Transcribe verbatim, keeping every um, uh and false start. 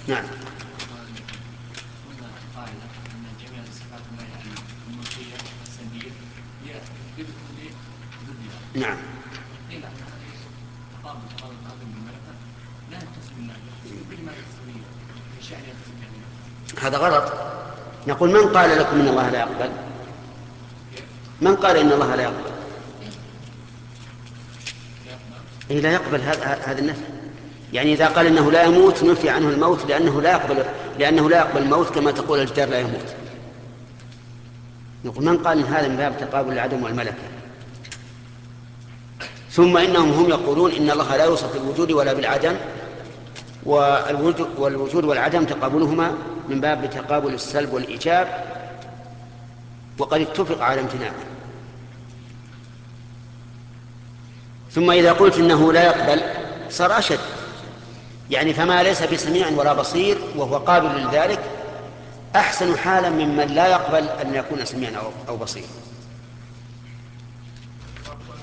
نعم. هنا قاعدة أن جميع الصفات يعني المنفية السلبية هي بدون ضدها. نعم. قيل أن هذه تقابل تقابل العدم بالملكة لا يتصل بالله، فلماذا تسويه في شأن يتصل به؟ هذا غلط. نقول من قال لكم إن الله لا يقبل؟ من قال إن الله لا يقبل؟ إيه لا يقبل هذا النفي. يعني إذا قال إنه لا يموت نفي عنه الموت لأنه لا يقبل لأنه لا يقبل الموت كما تقول الجدار لا يموت. نقول من قال إن هذا من باب تقابل العدم والملكة. ثم إنهم هم يقولون إن الله لا يوصف بالوجود ولا بالعدم، والوجود والعدم تقابلهما من باب تقابل السلب والإيجاب، وقد اتفق على امتناعه. ثم إذا قلت إنه لا يقبل صار أشد، يعني فما ليس بسميع ولا بصير وهو قابل لذلك أحسن حالا ممن لا يقبل أن يكون سميعا أو بصيرا.